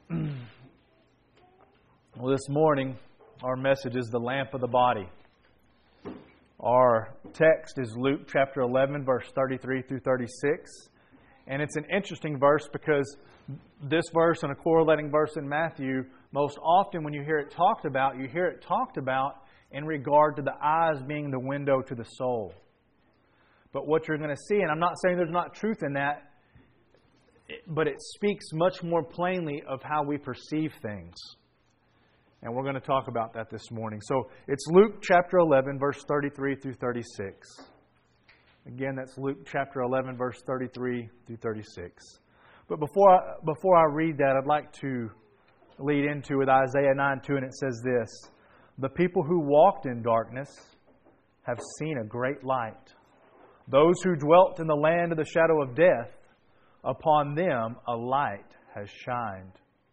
Well, this morning, our message is the lamp of the body. Our text is Luke chapter 11, verse 33 through 36. And it's an interesting verse because this verse and a correlating verse in Matthew, most often when you hear it talked about, you hear it talked about in regard to the eyes being the window to the soul. But what you're going to see, and I'm not saying there's not truth in that, but it speaks much more plainly of how we perceive things. And we're going to talk about that this morning. So it's Luke chapter 11, verse 33 through 36. Again, that's Luke chapter 11, verse 33 through 36. But before I read that, I'd like to lead into with Isaiah 9:2, and it says this: "The people who walked in darkness have seen a great light. Those who dwelt in the land of the shadow of death, upon them a light has shined."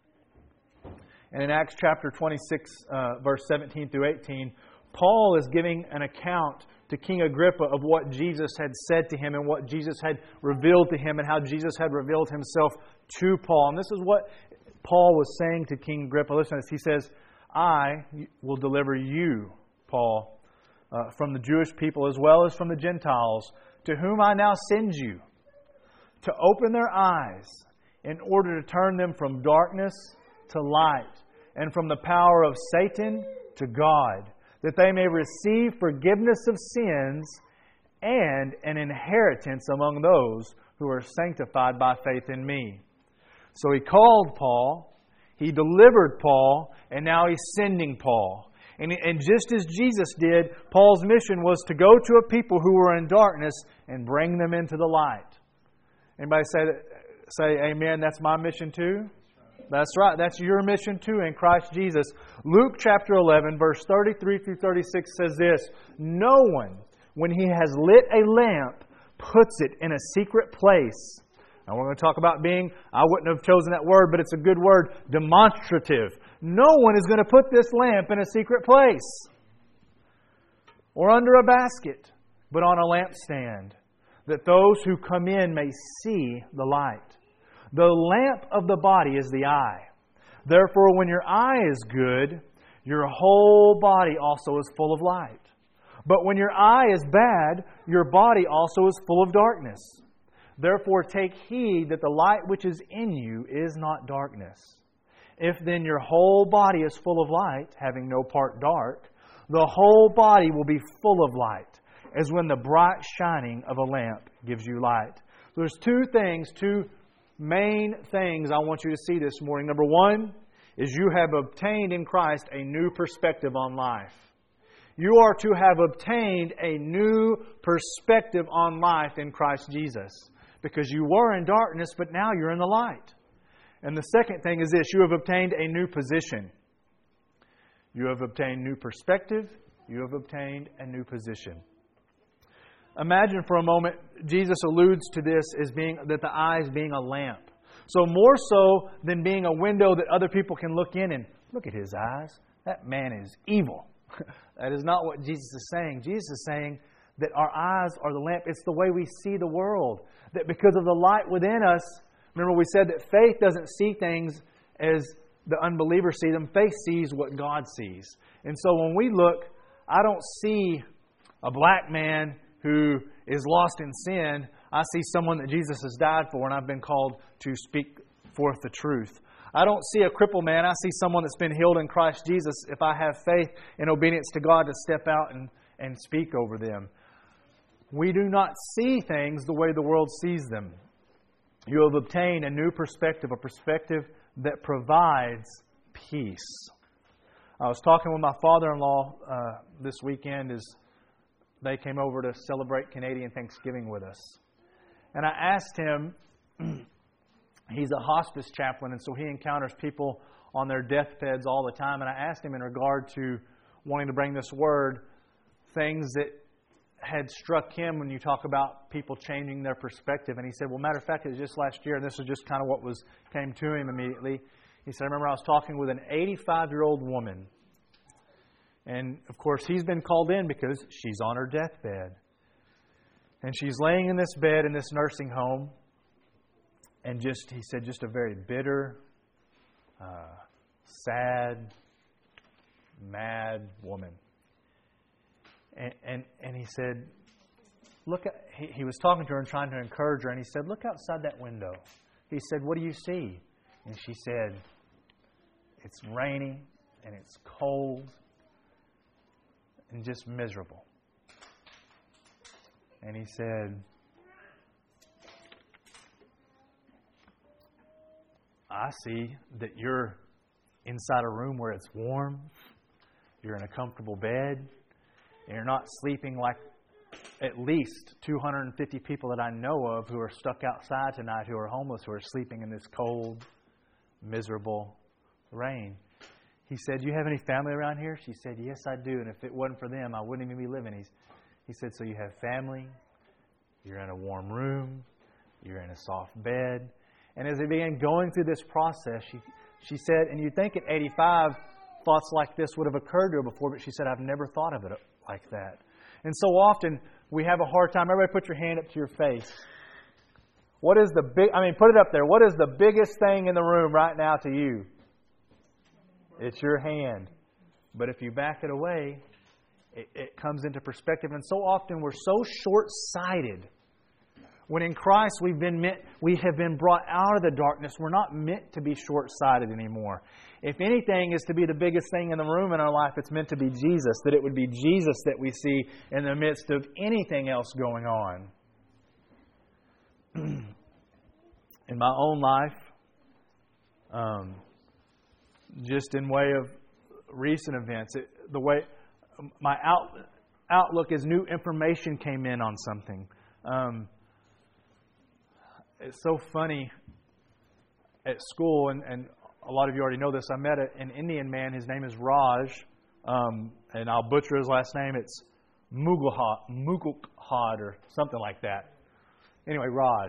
And in Acts chapter 26, verse 17 through 18, Paul is giving an account to King Agrippa of what Jesus had said to him and what Jesus had revealed to him and how Jesus had revealed Himself to Paul. And this is what Paul was saying to King Agrippa. Listen to this. He says, "I will deliver you, Paul, from the Jewish people as well as from the Gentiles, to whom I now send you, to open their eyes in order to turn them from darkness to light, and from the power of Satan to God, that they may receive forgiveness of sins and an inheritance among those who are sanctified by faith in me." So He called Paul, He delivered Paul, and now He's sending Paul. And just as Jesus did, Paul's mission was to go to a people who were in darkness and bring them into the light. Anybody say amen, that's my mission too? That's right. That's your mission too in Christ Jesus. Luke chapter 11, verse 33 through 36 says this: "No one, when he has lit a lamp, puts it in a secret place." Now we're going to talk about being, I wouldn't have chosen that word, but it's a good word, demonstrative. No one is going to put this lamp in a secret place or under a basket, but on a lampstand, that those who come in may see the light. The lamp of the body is the eye. Therefore, when your eye is good, your whole body also is full of light. But when your eye is bad, your body also is full of darkness. Therefore, take heed that the light which is in you is not darkness. If then your whole body is full of light, having no part dark, the whole body will be full of light, as when the bright shining of a lamp gives you light." So there's two main things I want you to see this morning. Number one is you have obtained in Christ a new perspective on life. You are to have obtained a new perspective on life in Christ Jesus. Because you were in darkness, but now you're in the light. And the second thing is this: you have obtained a new position. You have obtained new perspective. You have obtained a new position. Imagine for a moment, Jesus alludes to this as being that the eyes being a lamp. So more so than being a window that other people can look in and look at his eyes. That man is evil. That is not what Jesus is saying. Jesus is saying that our eyes are the lamp. It's the way we see the world. That because of the light within us, remember we said that faith doesn't see things as the unbelievers see them. Faith sees what God sees. And so when we look, I don't see a black man who is lost in sin. I see someone that Jesus has died for, and I've been called to speak forth the truth. I don't see a crippled man. I see someone that's been healed in Christ Jesus if I have faith and obedience to God to step out and speak over them. We do not see things the way the world sees them. You have obtained a new perspective, a perspective that provides peace. I was talking with my father-in-law this weekend as they came over to celebrate Canadian Thanksgiving with us. And I asked him, he's a hospice chaplain, and so he encounters people on their deathbeds all the time. And I asked him in regard to wanting to bring this word, things that had struck him when you talk about people changing their perspective. And he said, well, matter of fact, it was just last year, and this is just kind of what came to him immediately. He said, I remember I was talking with an 85-year-old woman. And, of course, he's been called in because she's on her deathbed. And she's laying in this bed in this nursing home. And he said, just a very bitter, sad, mad woman. And he said, look at, he was talking to her and trying to encourage her, and he said, look outside that window. He said, what do you see? And she said, it's rainy and it's cold and just miserable. And he said, I see that you're inside a room where it's warm, you're in a comfortable bed, and you're not sleeping like at least 250 people that I know of who are stuck outside tonight, who are homeless, who are sleeping in this cold, miserable rain. He said, do you have any family around here? She said, yes, I do. And if it wasn't for them, I wouldn't even be living. He said, so you have family, you're in a warm room, you're in a soft bed. And as they began going through this process, she said, and you'd think at 85, thoughts like this would have occurred to her before, but she said, I've never thought of it like that. And so often, we have a hard time. Everybody put your hand up to your face. What is the put it up there. What is the biggest thing in the room right now to you? It's your hand. But if you back it away, it comes into perspective. And so often we're so short-sighted. When in Christ we have been brought out of the darkness. We're not meant to be short-sighted anymore. If anything is to be the biggest thing in the room in our life, it's meant to be Jesus. That it would be Jesus that we see in the midst of anything else going on. In my own life, just in way of recent events, the way my outlook as new information came in on something. It's so funny at school, and a lot of you already know this. I met an Indian man. His name is Raj, and I'll butcher his last name. It's Mughal or something like that. Anyway, Raj.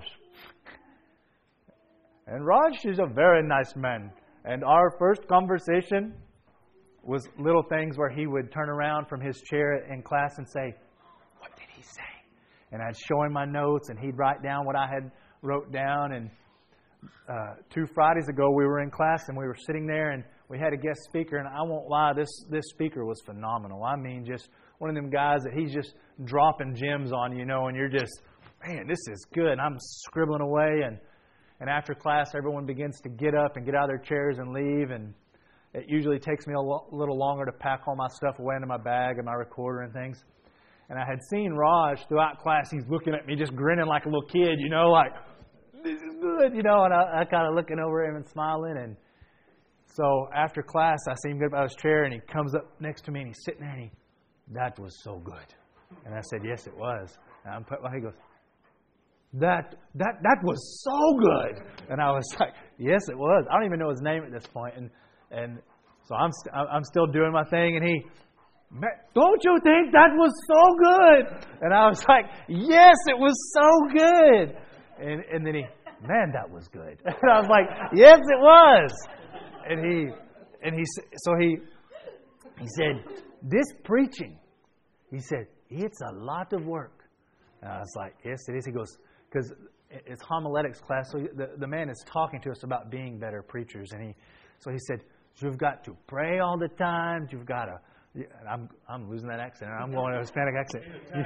And Raj is a very nice man. And our first conversation was little things where he would turn around from his chair in class and say, what did he say? And I'd show him my notes, and he'd write down what I had wrote down. And 2 Fridays ago, we were in class, and we were sitting there, and we had a guest speaker. And I won't lie, this speaker was phenomenal. I mean, just one of them guys that he's just dropping gems on, and you're just, man, this is good. And I'm scribbling away, and after class, everyone begins to get up and get out of their chairs and leave. And it usually takes me a little longer to pack all my stuff away into my bag and my recorder and things. And I had seen Raj throughout class. He's looking at me, just grinning like a little kid, like, this is good, and I kind of looking over him and smiling. And so after class, I see him get up out of his chair, and he comes up next to me, and he's sitting there, and that was so good. And I said, yes, it was. And he goes, that was so good. And I was like, yes, it was. I don't even know his name at this point. And so I'm still doing my thing, and he, don't you think that was so good? And I was like, yes, it was so good. And then he, man, that was good. And I was like, yes, it was. And he said, this preaching, he said, it's a lot of work. And I was like, yes, it is. He goes, because it's homiletics class, so the man is talking to us about being better preachers. And he said, you've got to pray all the time. You've got to. I'm losing that accent. I'm going to a Hispanic accent.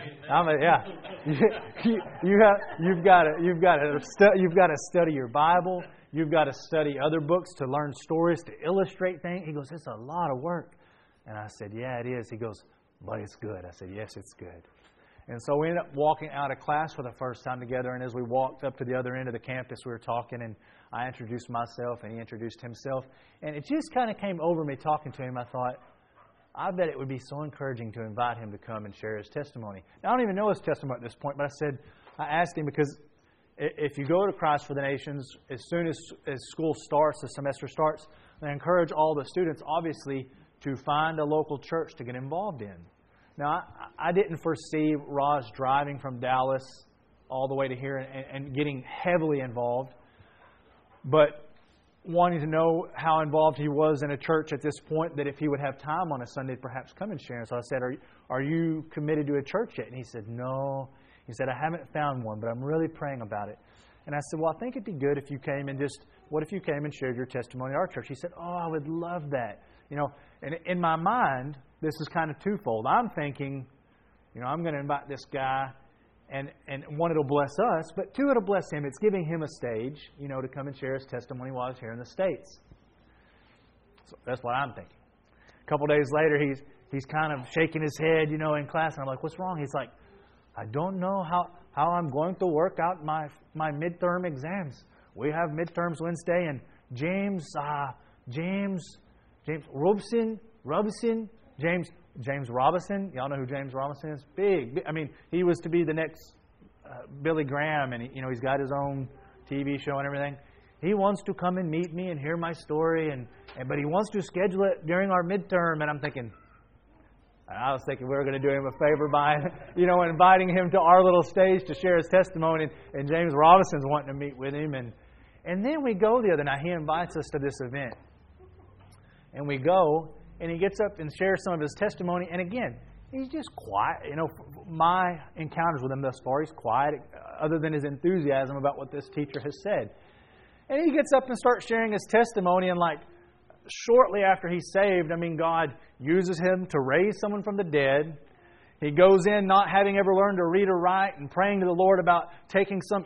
You've got to study your Bible. You've got to study other books to learn stories, to illustrate things. He goes, it's a lot of work. And I said, yeah, it is. He goes, but it's good. I said, yes, it's good. And so we ended up walking out of class for the first time together. And as we walked up to the other end of the campus, we were talking, and I introduced myself, and he introduced himself. And it just kind of came over me talking to him. I thought, I bet it would be so encouraging to invite him to come and share his testimony. Now, I don't even know his testimony at this point, but I asked him, because if you go to Christ for the Nations, as soon as school starts, the semester starts, I encourage all the students, obviously, to find a local church to get involved in. Now, I didn't foresee Raj driving from Dallas all the way to here and getting heavily involved, but wanting to know how involved he was in a church at this point, that if he would have time on a Sunday, perhaps come and share. So I said, are you committed to a church yet? And he said, no. He said, I haven't found one, but I'm really praying about it. And I said, well, I think it'd be good if you came and just what if you came and shared your testimony at our church? He said, oh, I would love that. And in my mind, this is kind of twofold. I'm thinking, I'm going to invite this guy, and one, it'll bless us, but two, it'll bless him. It's giving him a stage, to come and share his testimony while he's here in the States. So that's what I'm thinking. A couple days later, he's kind of shaking his head, in class, and I'm like, what's wrong? He's like, I don't know how I'm going to work out my midterm exams. We have midterms Wednesday, and James Robinson. Y'all know who James Robinson is? Big. I mean, he was to be the next Billy Graham, and he's got his own TV show and everything. He wants to come and meet me and hear my story, but he wants to schedule it during our midterm. And I was thinking we were going to do him a favor by, inviting him to our little stage to share his testimony. And James Robinson's wanting to meet with him. And then we go the other night. He invites us to this event. And we go, and he gets up and shares some of his testimony. And again, he's just quiet. My encounters with him thus far, he's quiet, other than his enthusiasm about what this teacher has said. And he gets up and starts sharing his testimony. And shortly after he's saved, God uses him to raise someone from the dead. He goes in not having ever learned to read or write and praying to the Lord about taking some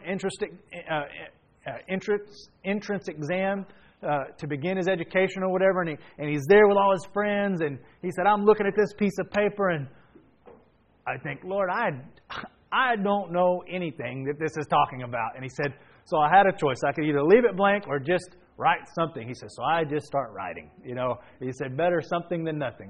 entrance exam to begin his education or whatever. And he's there with all his friends. And he said, I'm looking at this piece of paper and I think, Lord, I don't know anything that this is talking about. And he said, so I had a choice. I could either leave it blank or just write something. He said, so I just start writing. He said, better something than nothing.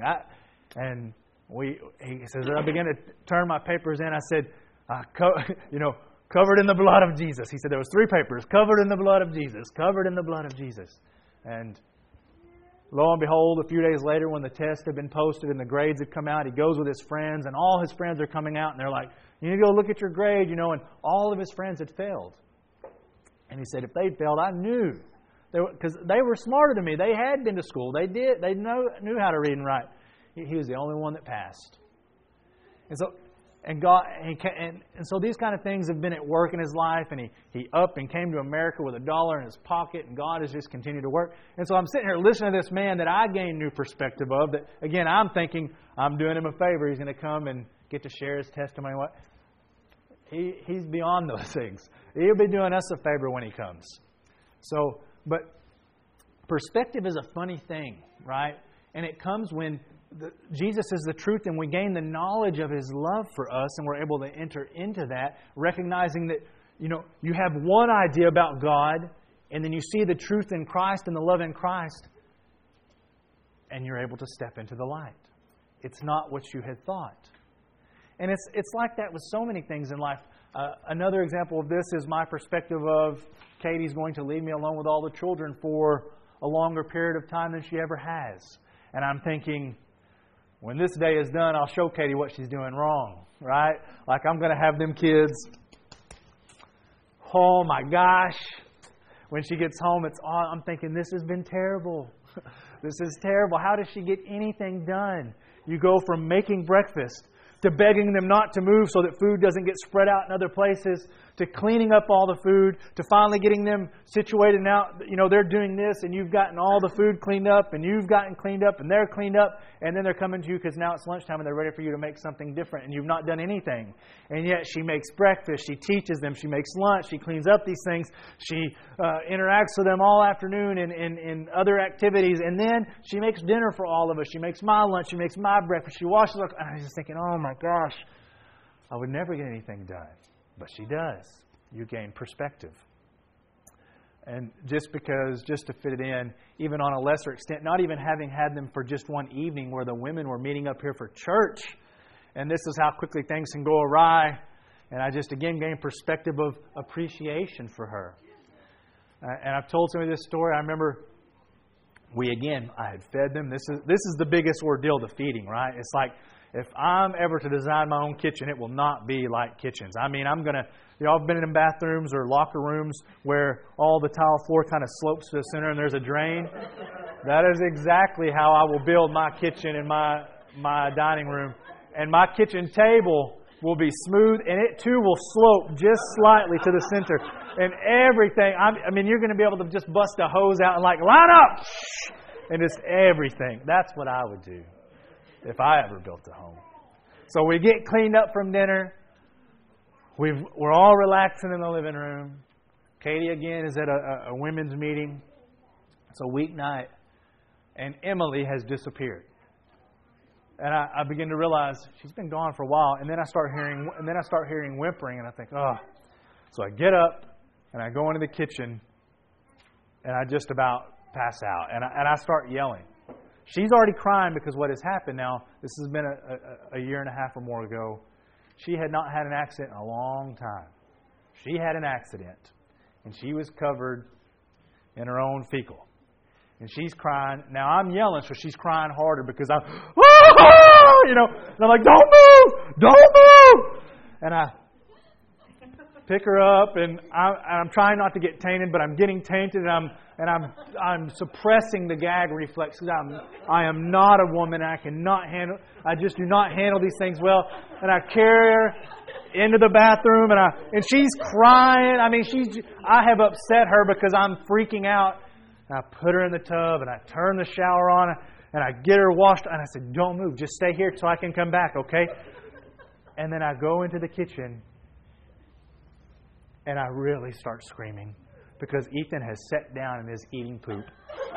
He says, I began to turn my papers in. I said, covered in the blood of Jesus. He said there was 3 papers, covered in the blood of Jesus, covered in the blood of Jesus. And lo and behold, a few days later when the tests had been posted and the grades had come out, he goes with his friends and all his friends are coming out and they're like, you need to go look at your grade, and all of his friends had failed. And he said, if they'd failed, I knew. Because they were smarter than me. They had been to school. They knew how to read and write. He was the only one that passed. And so these kind of things have been at work in his life. And he up and came to America with $1 in his pocket. And God has just continued to work. And so I'm sitting here listening to this man that I gained new perspective of. That again, I'm thinking I'm doing him a favor. He's going to come and get to share his testimony. He's beyond those things. He'll be doing us a favor when he comes. But perspective is a funny thing, right? And it comes when Jesus is the truth and we gain the knowledge of His love for us and we're able to enter into that, recognizing that, you have one idea about God and then you see the truth in Christ and the love in Christ and you're able to step into the light. It's not what you had thought. And it's like that with so many things in life. Another example of this is my perspective of Katie's going to leave me alone with all the children for a longer period of time than she ever has. And I'm thinking, when this day is done, I'll show Katie what she's doing wrong, right? I'm going to have them kids. Oh my gosh. When she gets home, I'm thinking, this has been terrible. This is terrible. How does she get anything done? You go from making breakfast to begging them not to move so that food doesn't get spread out in other places, to cleaning up all the food, to finally getting them situated now. They're doing this and you've gotten all the food cleaned up and you've gotten cleaned up and they're cleaned up and then they're coming to you because now it's lunchtime and they're ready for you to make something different and you've not done anything. And yet she makes breakfast, she teaches them, she makes lunch, she cleans up these things, she interacts with them all afternoon in other activities, and then she makes dinner for all of us. She makes my lunch, she makes my breakfast, she washes our... And I was just thinking, oh my gosh, I would never get anything done. But she does. You gain perspective. And just to fit it in, even on a lesser extent, not even having had them for just one evening where the women were meeting up here for church, and this is how quickly things can go awry, and I just again gained perspective of appreciation for her. And I've told somebody this story. I remember I had fed them. This is the biggest ordeal, the feeding, right? It's like, if I'm ever to design my own kitchen, it will not be like kitchens. I mean, y'all have been in bathrooms or locker rooms where all the tile floor kind of slopes to the center and there's a drain? That is exactly how I will build my kitchen and my dining room. And my kitchen table will be smooth, and it too will slope just slightly to the center. And everything, I mean, you're going to be able to just bust a hose out and like, line up! And just everything. That's what I would do if I ever built a home. So we get cleaned up from dinner. We're all relaxing in the living room. Katie, again, is at a women's meeting. It's a weeknight. And Emily has disappeared. And I begin to realize she's been gone for a while. And then I start hearing whimpering, and I think, oh. So I get up and I go into the kitchen, and I just about pass out. And I start yelling. She's already crying because what has happened now. This has been a year and a half or more ago. She had not had an accident in a long time. She had an accident, and she was covered in her own fecal. And she's crying. Now I'm yelling, so she's crying harder because I'm, and I'm like, don't move! Don't move! And I pick her up, and I'm trying not to get tainted, but I'm getting tainted, and I'm suppressing the gag reflex because I am not a woman. I just do not handle these things well. And I carry her into the bathroom, and she's crying. I mean, I have upset her because I'm freaking out. And I put her in the tub, and I turn the shower on, and I get her washed. And I said, don't move. Just stay here till I can come back, okay? And then I go into the kitchen, and I really start screaming because Ethan has sat down and is eating poop.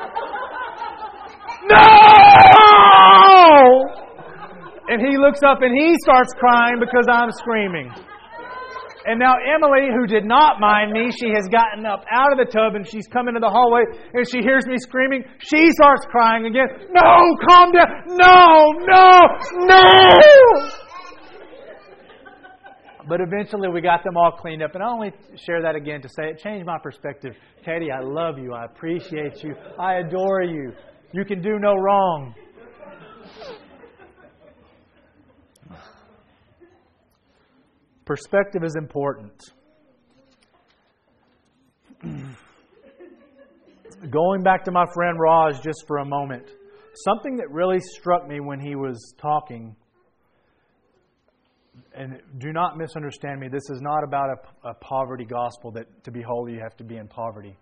No! And he looks up and he starts crying because I'm screaming. And now Emily, who did not mind me, she has gotten up out of the tub and she's come into the hallway and she hears me screaming. She starts crying again. No, calm down. No! But eventually we got them all cleaned up. And I only share that again to say it changed my perspective. Katie, I love you. I appreciate you. I adore you. You can do no wrong. Perspective is important. Going back to my friend Raj just for a moment, something that really struck me when he was talking, and do not misunderstand me, this is not about a poverty gospel that to be holy you have to be in poverty.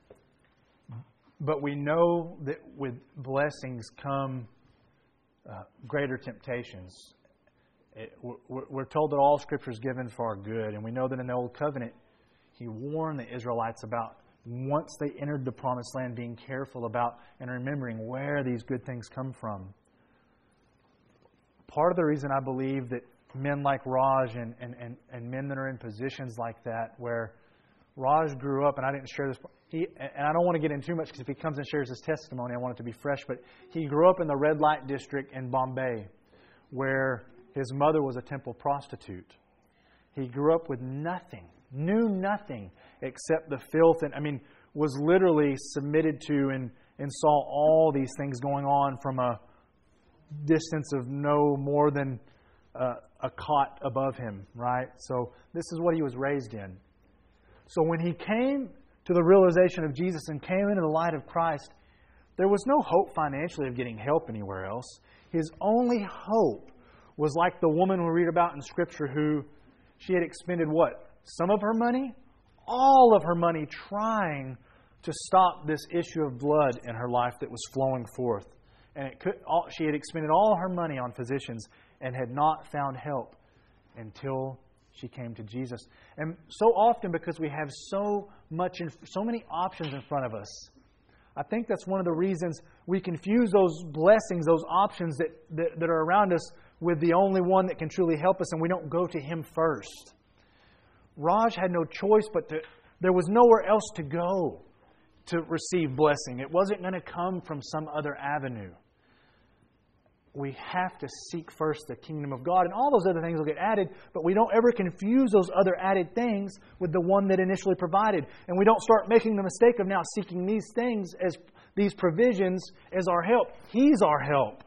But we know that with blessings come greater temptations. We're told that all Scripture is given for our good. And we know that in the Old Covenant, He warned the Israelites about once they entered the Promised Land, being careful about and remembering where these good things come from. Part of the reason I believe that men like Raj and men that are in positions like that, where Raj grew up, and I didn't share this, and I don't want to get in too much because if he comes and shares his testimony, I want it to be fresh, but he grew up in the red light district in Bombay, where his mother was a temple prostitute. He grew up with nothing, knew nothing except the filth, and was literally submitted to and saw all these things going on from a distance of no more than a cot above him, right? So this is what he was raised in. So when he came to the realization of Jesus and came into the light of Christ, there was no hope financially of getting help anywhere else. His only hope was like the woman we read about in Scripture who she had expended what? Some of her money? All of her money trying to stop this issue of blood in her life that was flowing forth. And she had expended all her money on physicians and had not found help until she came to Jesus. And so often, because we have so many options in front of us, I think that's one of the reasons we confuse those blessings, those options that are around us with the only one that can truly help us, and we don't go to Him first. Raj had no choice there was nowhere else to go to receive blessing. It wasn't going to come from some other avenue. We have to seek first the kingdom of God, and all those other things will get added, but we don't ever confuse those other added things with the one that initially provided. And we don't start making the mistake of now seeking these things as these provisions as our help. He's our help.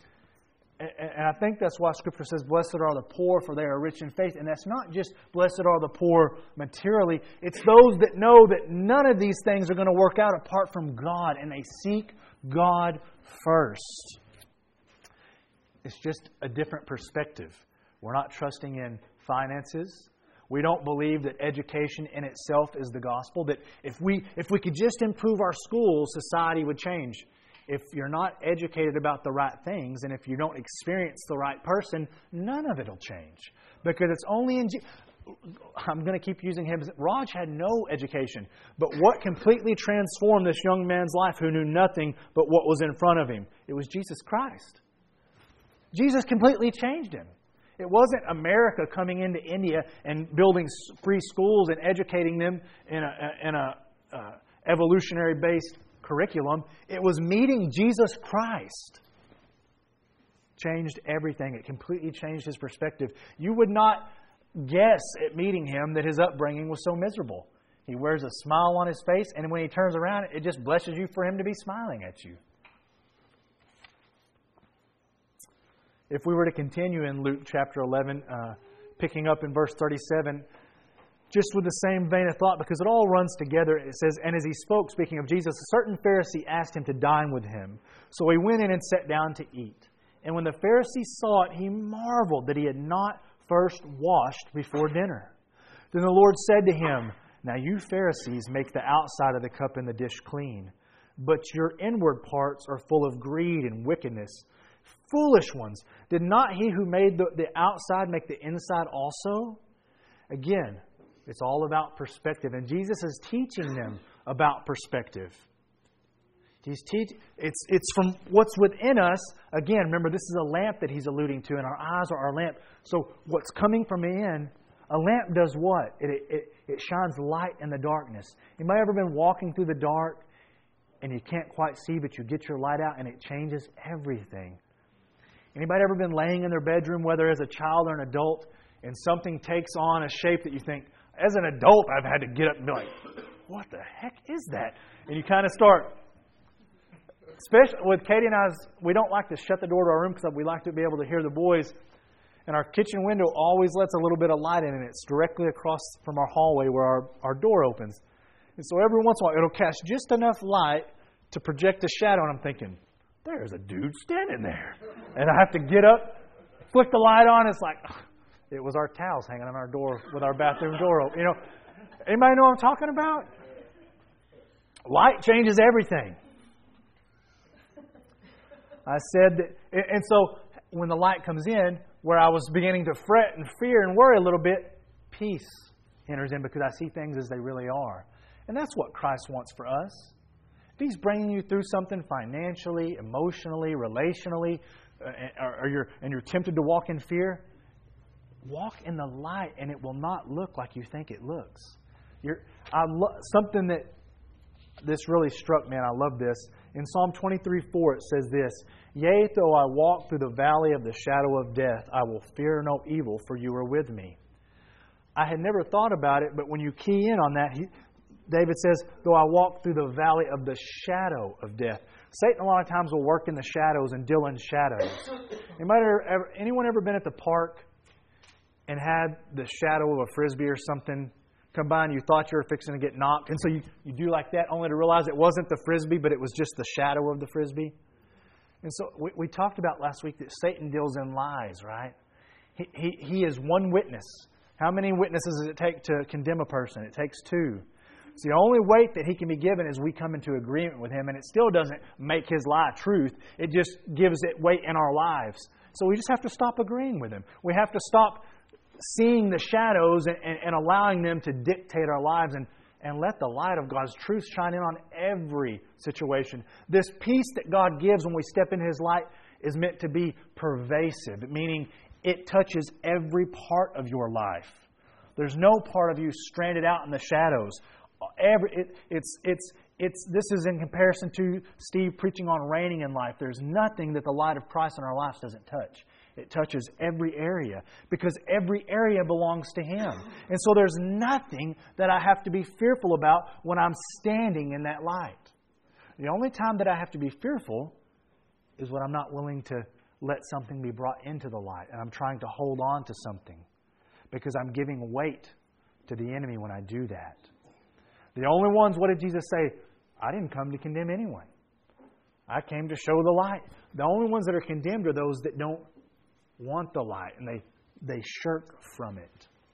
And I think that's why Scripture says, blessed are the poor, for they are rich in faith. And that's not just blessed are the poor materially. It's those that know that none of these things are going to work out apart from God, and they seek God first. It's just a different perspective. We're not trusting in finances. We don't believe that education in itself is the gospel, that if we could just improve our schools, society would change. If you're not educated about the right things, and if you don't experience the right person, none of it will change. Because it's only in... I'm going to keep using him. Raj had no education. But what completely transformed this young man's life who knew nothing but what was in front of him? It was Jesus Christ. Jesus completely changed him. It wasn't America coming into India and building free schools and educating them in a evolutionary-based curriculum. It was meeting Jesus Christ. Changed everything. It completely changed his perspective. You would not guess at meeting him that his upbringing was so miserable. He wears a smile on his face, and when he turns around, it just blesses you for him to be smiling at you. If we were to continue in Luke chapter 11, picking up in verse 37, just with the same vein of thought, because it all runs together, it says, "And as he spoke, speaking of Jesus, a certain Pharisee asked him to dine with him. So he went in and sat down to eat. And when the Pharisee saw it, he marveled that he had not first washed before dinner. Then the Lord said to him, 'Now you Pharisees make the outside of the cup and the dish clean, but your inward parts are full of greed and wickedness. Foolish ones, did not he who made the outside make the inside also?'" Again, it's all about perspective. And Jesus is teaching them about perspective. It's from what's within us. Again, remember, this is a lamp that he's alluding to, and our eyes are our lamp. So what's coming from in, a lamp does what? It shines light in the darkness. Anybody ever been walking through the dark and you can't quite see, but you get your light out and it changes everything? Anybody ever been laying in their bedroom, whether as a child or an adult, and something takes on a shape that you think, as an adult, I've had to get up and be like, what the heck is that? And you kind of start... Especially with Katie and I, we don't like to shut the door to our room because we like to be able to hear the boys. And our kitchen window always lets a little bit of light in, and it's directly across from our hallway where our door opens. And so every once in a while, it'll cast just enough light to project a shadow, and I'm thinking, there's a dude standing there. And I have to get up, flick the light on, it's like, it was our towels hanging on our door with our bathroom door open. Anybody know what I'm talking about? Light changes everything. I said that, and so when the light comes in, where I was beginning to fret and fear and worry a little bit, peace enters in because I see things as they really are. And that's what Christ wants for us. If He's bringing you through something financially, emotionally, relationally, and you're tempted to walk in fear, walk in the light and it will not look like you think it looks. Something that this really struck me, and I love this. In Psalm 23:4 it says this, "Yea, though I walk through the valley of the shadow of death, I will fear no evil, for you are with me." I had never thought about it, but when you key in on that, David says, "Though I walk through the valley of the shadow of death." Satan a lot of times will work in the shadows and deal in shadows. Anyone ever been at the park and had the shadow of a Frisbee or something come by and you thought you were fixing to get knocked, and so you do like that only to realize it wasn't the Frisbee, but it was just the shadow of the Frisbee? And so we talked about last week that Satan deals in lies, right? He is one witness. How many witnesses does it take to condemn a person? It takes two. It's the only weight that he can be given is we come into agreement with him, and it still doesn't make his lie truth. It just gives it weight in our lives. So we just have to stop agreeing with him. We have to stop seeing the shadows and allowing them to dictate our lives and let the light of God's truth shine in on every situation. This peace that God gives when we step into His light is meant to be pervasive, meaning it touches every part of your life. There's no part of you stranded out in the shadows. This is in comparison to Steve preaching on reigning in life. There's nothing that the light of Christ in our lives doesn't touch. It touches every area because every area belongs to Him. And so there's nothing that I have to be fearful about when I'm standing in that light. The only time that I have to be fearful is when I'm not willing to let something be brought into the light and I'm trying to hold on to something because I'm giving weight to the enemy when I do that. The only ones, what did Jesus say? I didn't come to condemn anyone. I came to show the light. The only ones that are condemned are those that don't want the light and they shirk from it.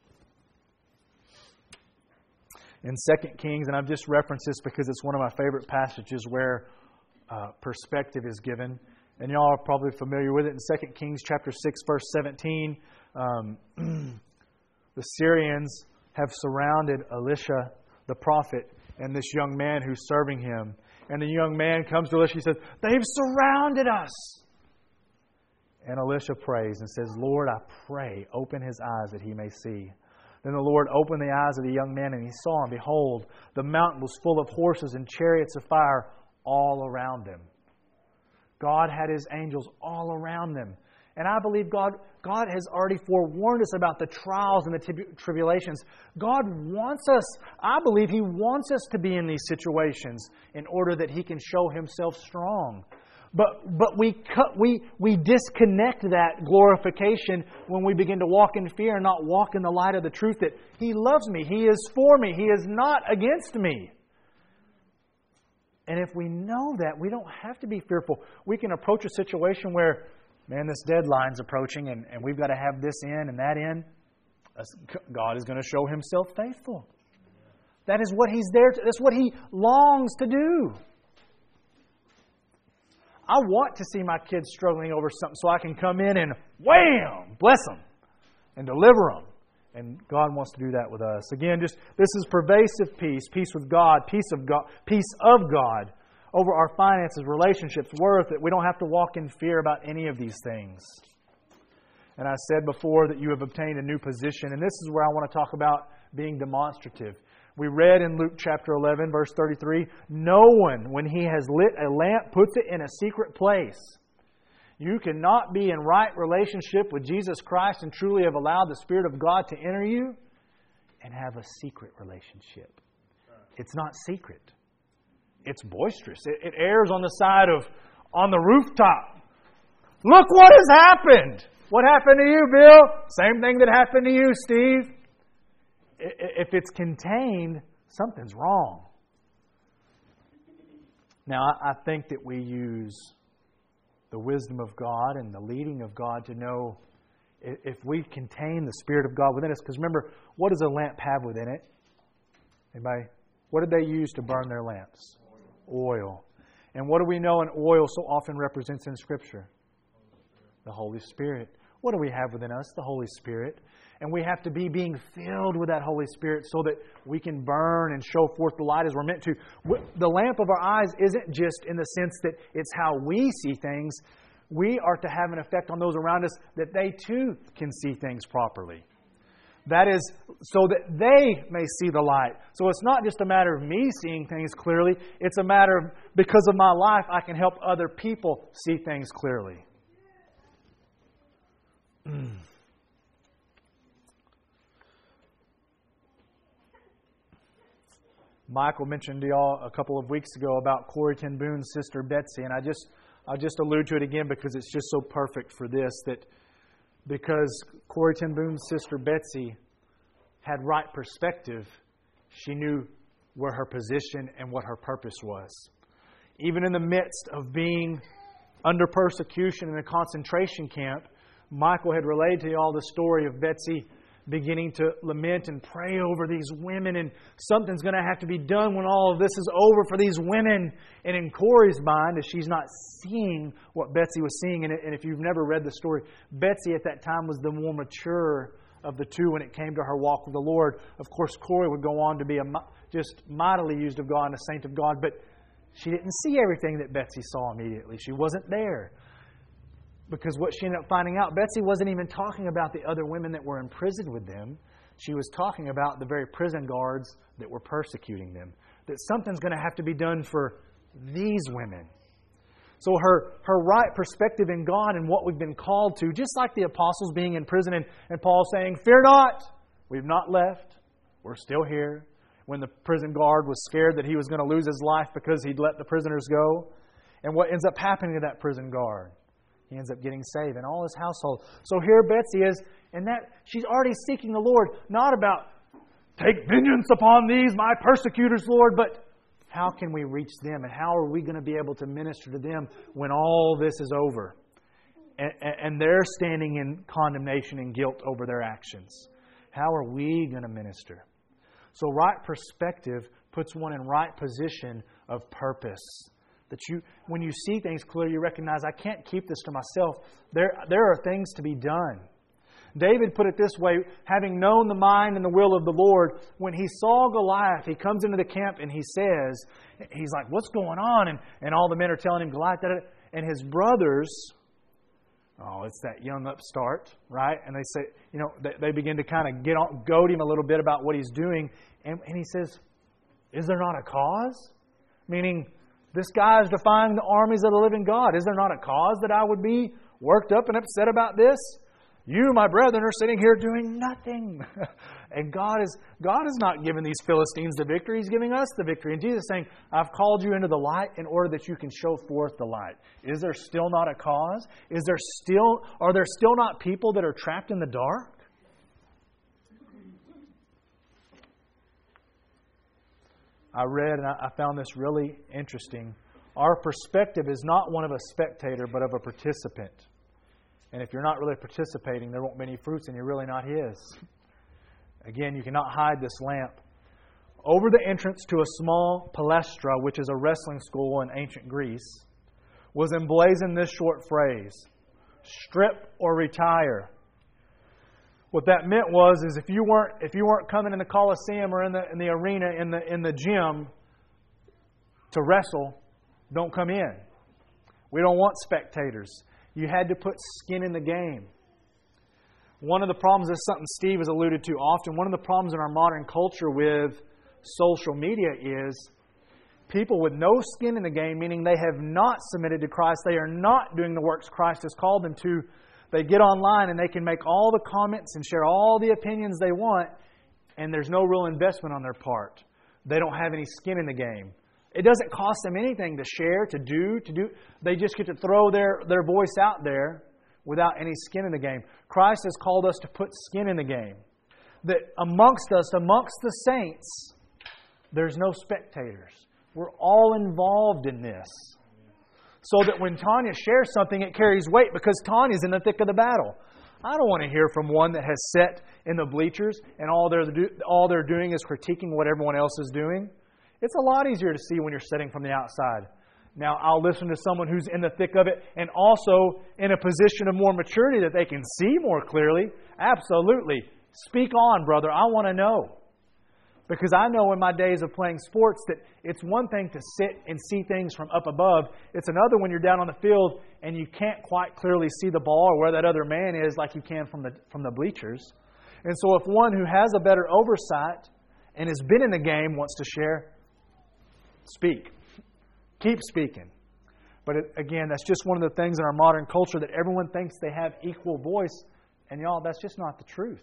In 2 Kings, and I've just referenced this because it's one of my favorite passages where perspective is given. And y'all are probably familiar with it. In 2 Kings chapter 6, verse 17, the Syrians have surrounded Elisha, the prophet, and this young man who's serving him. And the young man comes to Elisha and says, "They've surrounded us." And Elisha prays and says, "Lord, I pray, open his eyes that he may see." Then the Lord opened the eyes of the young man, and he saw, and behold, the mountain was full of horses and chariots of fire all around them. God had His angels all around them. And I believe God has already forewarned us about the trials and the tribulations. God wants us, I believe He wants us to be in these situations in order that He can show Himself strong. But we disconnect that glorification when we begin to walk in fear and not walk in the light of the truth that He loves me, He is for me, He is not against me. And if we know that, we don't have to be fearful. We can approach a situation where, man, this deadline's approaching and we've got to have this in and that in. God is going to show Himself faithful. That is what He's there to, that's what He longs to do. I want to see my kids struggling over something so I can come in and wham, bless them and deliver them. And God wants to do that with us. Again, this is pervasive peace, peace with God, peace of God over our finances, relationships, worth, that we don't have to walk in fear about any of these things. And I said before that you have obtained a new position, and this is where I want to talk about being demonstrative. We read in Luke chapter 11, verse 33, "No one, when he has lit a lamp, puts it in a secret place." You cannot be in right relationship with Jesus Christ and truly have allowed the Spirit of God to enter you and have a secret relationship. It's not secret. It's boisterous. It airs on the side of, on the rooftop. Look what has happened. What happened to you, Bill? Same thing that happened to you, Steve. If it's contained, something's wrong. Now, I think that we use the wisdom of God and the leading of God to know if we contain the Spirit of God within us. Because remember, what does a lamp have within it? Anybody? What did they use to burn their lamps? Oil. And what do we know an oil so often represents in Scripture? The Holy Spirit. What do we have within us? The Holy Spirit. And we have to be being filled with that Holy Spirit so that we can burn and show forth the light as we're meant to. The lamp of our eyes isn't just in the sense that it's how we see things. We are to have an effect on those around us that they too can see things properly. That is so that they may see the light. So it's not just a matter of me seeing things clearly. It's a matter of, because of my life, I can help other people see things clearly. Michael mentioned to y'all a couple of weeks ago about Corrie ten Boom's sister Betsy, and I'll just allude to it again because it's just so perfect for this, that because Corrie ten Boom's sister Betsy had right perspective, she knew where her position and what her purpose was. Even in the midst of being under persecution in a concentration camp, Michael had relayed to y'all the story of Betsy beginning to lament and pray over these women, and something's going to have to be done when all of this is over for these women. And in Corrie's mind, as she's not seeing what Betsy was seeing, and if you've never read the story, Betsy at that time was the more mature of the two when it came to her walk with the Lord. Of course, Corrie would go on to be just mightily used of God and a saint of God, but she didn't see everything that Betsy saw immediately. She wasn't there. Because what she ended up finding out, Betsy wasn't even talking about the other women that were imprisoned with them. She was talking about the very prison guards that were persecuting them. That something's going to have to be done for these women. So her right perspective in God and what we've been called to, just like the apostles being in prison and Paul saying, "Fear not, we've not left, we're still here." When the prison guard was scared that he was going to lose his life because he'd let the prisoners go. And what ends up happening to that prison guard? He ends up getting saved and all his household. So here Betsy is, and that she's already seeking the Lord, not about, "Take vengeance upon these, my persecutors, Lord," but how can we reach them and how are we going to be able to minister to them when all this is over? and they're standing in condemnation and guilt over their actions. How are we going to minister? So right perspective puts one in right position of purpose. That when you see things clearly, you recognize, I can't keep this to myself. There are things to be done. David put it this way, having known the mind and the will of the Lord, when he saw Goliath, he comes into the camp and he says, he's like, what's going on? And all the men are telling him, Goliath, and his brothers, it's that young upstart, right? And they say, they begin to kind of goad him a little bit about what he's doing. And he says, is there not a cause? Meaning, this guy is defying the armies of the living God. Is there not a cause that I would be worked up and upset about this? You, my brethren, are sitting here doing nothing. And God is not giving these Philistines the victory. He's giving us the victory. And Jesus is saying, I've called you into the light in order that you can show forth the light. Is there still not a cause? Are there still not people that are trapped in the dark? I read and I found this really interesting. Our perspective is not one of a spectator, but of a participant. And if you're not really participating, there won't be any fruits and you're really not His. Again, you cannot hide this lamp. Over the entrance to a small palestra, which is a wrestling school in ancient Greece, was emblazoned this short phrase, strip or retire. What that meant is if you weren't coming in the Coliseum or in the arena, in the gym to wrestle, don't come in. We don't want spectators. You had to put skin in the game. One of the problems, this is something Steve has alluded to often, one of the problems in our modern culture with social media is people with no skin in the game, meaning they have not submitted to Christ, they are not doing the works Christ has called them to. They get online and they can make all the comments and share all the opinions they want, and there's no real investment on their part. They don't have any skin in the game. It doesn't cost them anything to share, to do. They just get to throw their voice out there without any skin in the game. Christ has called us to put skin in the game. That amongst us, amongst the saints, there's no spectators. We're all involved in this. So that when Tanya shares something, it carries weight because Tanya's in the thick of the battle. I don't want to hear from one that has sat in the bleachers and all they're doing is critiquing what everyone else is doing. It's a lot easier to see when you're sitting from the outside. Now, I'll listen to someone who's in the thick of it and also in a position of more maturity that they can see more clearly. Absolutely. Speak on, brother. I want to know. Because I know in my days of playing sports that it's one thing to sit and see things from up above. It's another when you're down on the field and you can't quite clearly see the ball or where that other man is like you can from the bleachers. And so if one who has a better oversight and has been in the game wants to share, speak. Keep speaking. But again, that's just one of the things in our modern culture that everyone thinks they have equal voice. And y'all, that's just not the truth.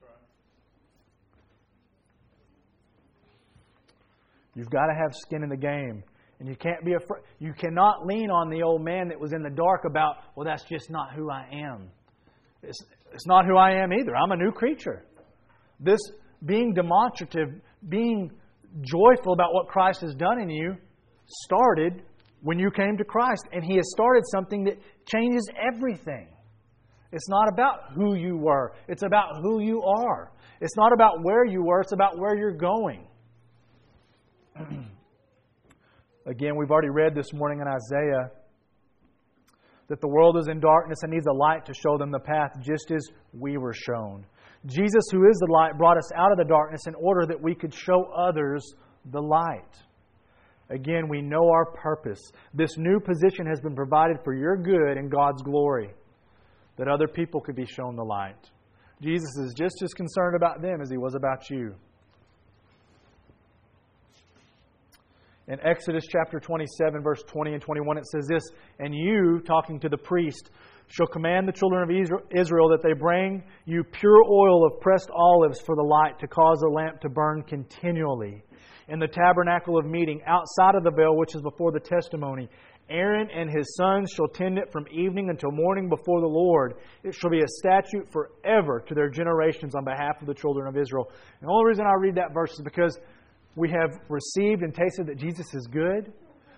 You've got to have skin in the game. And you can't be afraid. You cannot lean on the old man that was in the dark about, well, that's just not who I am. It's not who I am either. I'm a new creature. This being demonstrative, being joyful about what Christ has done in you, started when you came to Christ. And He has started something that changes everything. It's not about who you were. It's about who you are. It's not about where you were. It's about where you're going. Again, we've already read this morning in Isaiah that the world is in darkness and needs a light to show them the path, just as we were shown. Jesus, who is the light, brought us out of the darkness in order that we could show others the light. Again, we know our purpose. This new position has been provided for your good and God's glory, that other people could be shown the light. Jesus is just as concerned about them as He was about you. In Exodus chapter 27, verse 20 and 21, it says this, "And you," talking to the priest, "shall command the children of Israel that they bring you pure oil of pressed olives for the light, to cause the lamp to burn continually. In the tabernacle of meeting, outside of the veil which is before the testimony, Aaron and his sons shall tend it from evening until morning before the Lord. It shall be a statute forever to their generations on behalf of the children of Israel." And the only reason I read that verse is because we have received and tasted that Jesus is good.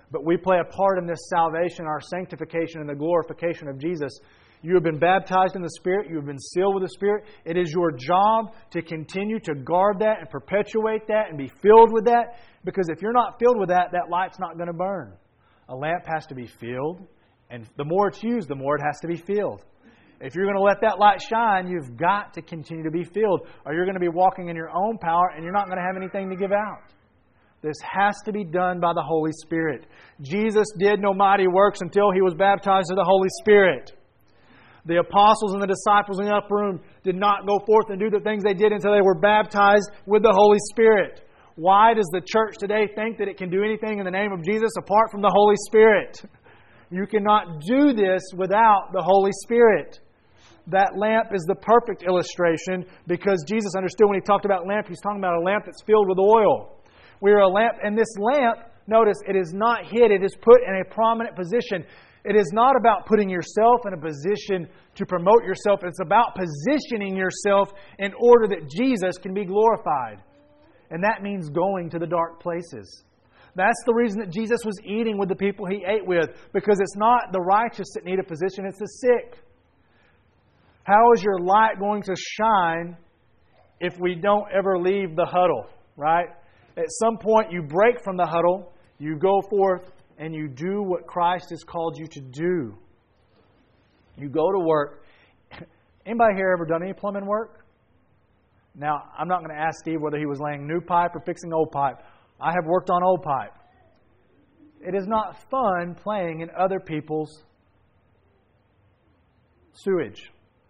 but we play a part in this salvation, our sanctification, and the glorification of Jesus. You have been baptized in the Spirit. You have been sealed with the Spirit. It is your job to continue to guard that and perpetuate that and be filled with that. Because if you're not filled with that, that light's not going to burn. A lamp has to be filled. And the more it's used, the more it has to be filled. If you're going to let that light shine, you've got to continue to be filled. Or you're going to be walking in your own power and you're not going to have anything to give out. This has to be done by the Holy Spirit. Jesus did no mighty works until He was baptized with the Holy Spirit. The apostles and the disciples in the upper room did not go forth and do the things they did until they were baptized with the Holy Spirit. Why does the church today think that it can do anything in the name of Jesus apart from the Holy Spirit? You cannot do this without the Holy Spirit. That lamp is the perfect illustration because Jesus understood when He talked about lamp, He's talking about a lamp that's filled with oil. We are a lamp, and this lamp, notice, it is not hid, it is put in a prominent position. It is not about putting yourself in a position to promote yourself. It's about positioning yourself in order that Jesus can be glorified. And that means going to the dark places. That's the reason that Jesus was eating with the people He ate with. Because it's not the righteous that need a position, it's the sick. How is your light going to shine if we don't ever leave the huddle, right? At some point you break from the huddle, you go forth, and you do what Christ has called you to do. You go to work. Anybody here ever done any plumbing work? Now, I'm not going to ask Steve whether he was laying new pipe or fixing old pipe. I have worked on old pipe. It is not fun playing in other people's sewage.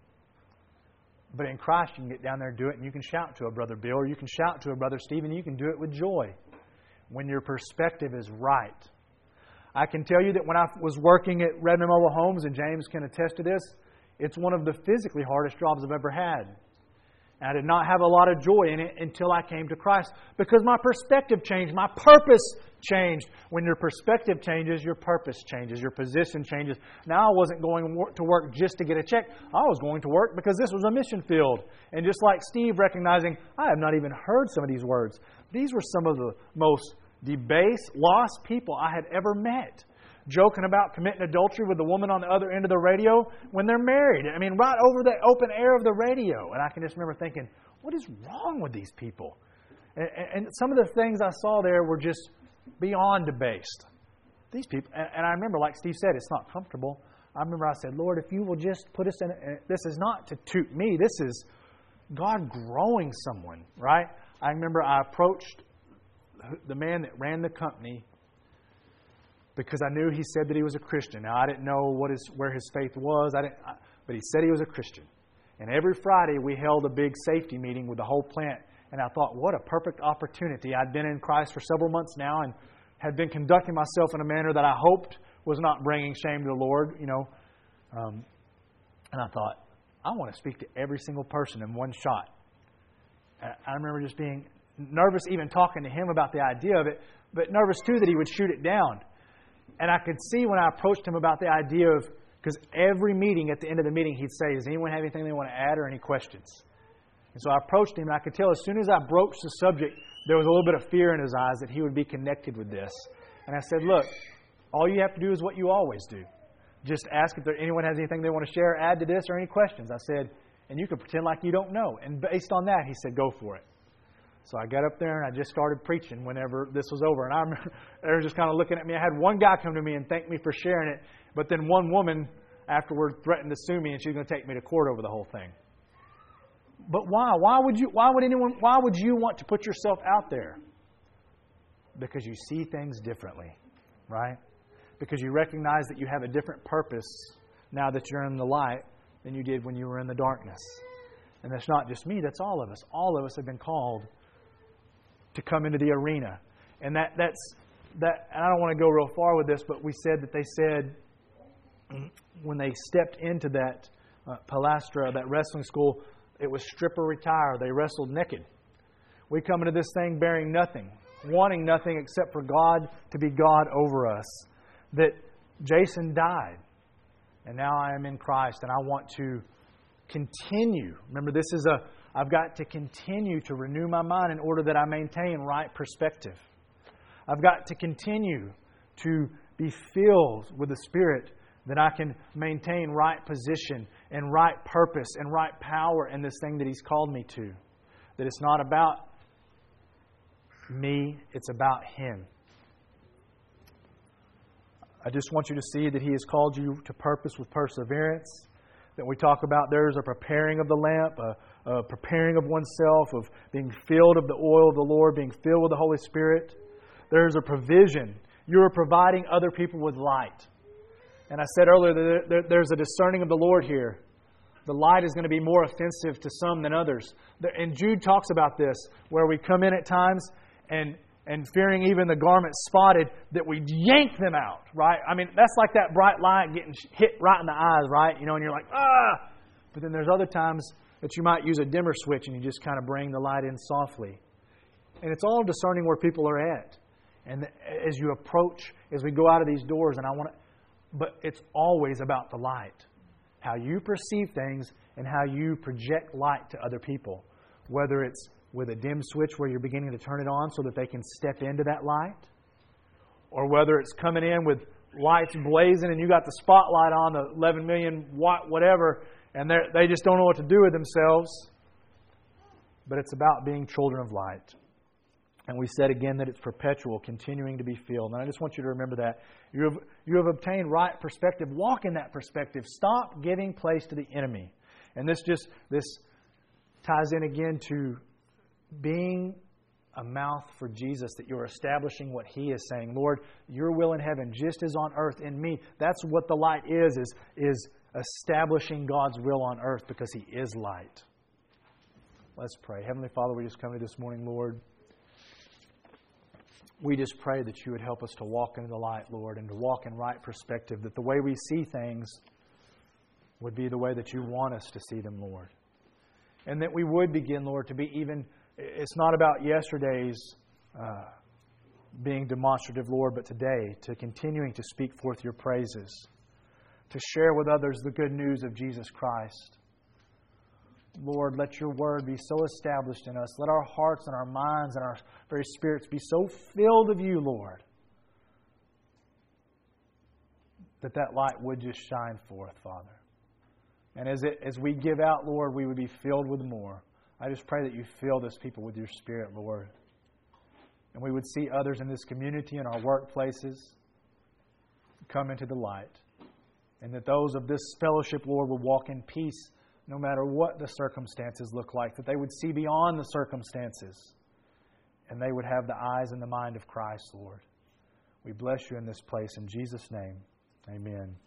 But in Christ, you can get down there and do it, and you can shout to a brother Bill, or you can shout to a brother Steve, and you can do it with joy when your perspective is right. I can tell you that when I was working at Redmond Mobile Homes, and James can attest to this, it's one of the physically hardest jobs I've ever had. And I did not have a lot of joy in it until I came to Christ because my perspective changed, my purpose changed. When your perspective changes, your purpose changes, your position changes. Now I wasn't going to work just to get a check. I was going to work because this was a mission field. And just like Steve recognizing, I have not even heard some of these words. These were some of the most debased, lost people I had ever met. Joking about committing adultery with the woman on the other end of the radio when they're married. I mean, right over the open air of the radio. And I can just remember thinking, what is wrong with these people? And some of the things I saw there were just beyond debased. These people, and I remember, like Steve said, it's not comfortable. I remember I said, Lord, if you will just put us in, this is not to toot me. This is God growing someone, right? I remember I approached the man that ran the company because I knew he said that he was a Christian. Now, I didn't know where his faith was, but he said he was a Christian. And every Friday we held a big safety meeting with the whole plant. And I thought, what a perfect opportunity. I'd been in Christ for several months now and had been conducting myself in a manner that I hoped was not bringing shame to the Lord, you know. And I thought, I want to speak to every single person in one shot. I remember just being nervous even talking to him about the idea of it, but nervous too that he would shoot it down. And I could see when I approached him about the idea of, because every meeting, at the end of the meeting, he'd say, does anyone have anything they want to add or any questions? And so I approached him, and I could tell as soon as I broached the subject, there was a little bit of fear in his eyes that he would be connected with this. And I said, look, all you have to do is what you always do. Just ask if anyone has anything they want to share, add to this, or any questions. I said, and you can pretend like you don't know. And based on that, he said, go for it. So I got up there and I just started preaching whenever this was over. And I remember they were just kind of looking at me. I had one guy come to me and thank me for sharing it. But then one woman afterward threatened to sue me and she was going to take me to court over the whole thing. But why? Why would you want to put yourself out there? Because you see things differently, right? Because you recognize that you have a different purpose now that you're in the light than you did when you were in the darkness. And that's not just me, that's all of us. All of us have been called to come into the arena. And that's and I don't want to go real far with this, but we said that they said when they stepped into that palastra, that wrestling school, it was strip or retire. They wrestled naked. We come into this thing bearing nothing, wanting nothing except for God to be God over us. That Jason died, and now I am in Christ, and I want to continue. Remember, I've got to continue to renew my mind in order that I maintain right perspective. I've got to continue to be filled with the Spirit, that I can maintain right position and right purpose and right power in this thing that He's called me to. That it's not about me, it's about Him. I just want you to see that He has called you to purpose with perseverance. That we talk about there's a preparing of the lamp, a preparing of oneself, of being filled of the oil of the Lord, being filled with the Holy Spirit. There's a provision. You are providing other people with light. And I said earlier that there's a discerning of the Lord here. The light is going to be more offensive to some than others. And Jude talks about this, where we come in at times and fearing even the garment spotted, that we yank them out, right? I mean, that's like that bright light getting hit right in the eyes, right? You know, and you're like, ah! But then there's other times that you might use a dimmer switch and you just kind of bring the light in softly. And it's all discerning where people are at. And as you approach, as we go out of these doors, but it's always about the light. How you perceive things and how you project light to other people. Whether it's with a dim switch where you're beginning to turn it on so that they can step into that light, or whether it's coming in with lights blazing and you got the spotlight on, the 11 million watt whatever, and they just don't know what to do with themselves. But it's about being children of light. And we said again that it's perpetual, continuing to be filled. And I just want you to remember that. You have obtained right perspective. Walk in that perspective. Stop giving place to the enemy. And this ties in again to being a mouth for Jesus, that you're establishing what He is saying. Lord, your will in heaven, just as on earth in me. That's what the light is establishing God's will on earth, because He is light. Let's pray. Heavenly Father, we just come to you this morning, Lord. We just pray that you would help us to walk into the light, Lord, and to walk in right perspective, that the way we see things would be the way that you want us to see them, Lord. And that we would begin, Lord, to be even, it's not about yesterday's being demonstrative, Lord, but today, to continuing to speak forth your praises, to share with others the good news of Jesus Christ. Lord, let your word be so established in us. Let our hearts and our minds and our very spirits be so filled of you, Lord, that light would just shine forth, Father. And as we give out, Lord, we would be filled with more. I just pray that you fill this people with your Spirit, Lord. And we would see others in this community, in our workplaces, come into the light. And that those of this fellowship, Lord, would walk in peace no matter what the circumstances look like. That they would see beyond the circumstances. And they would have the eyes and the mind of Christ, Lord. We bless you in this place. In Jesus' name, amen.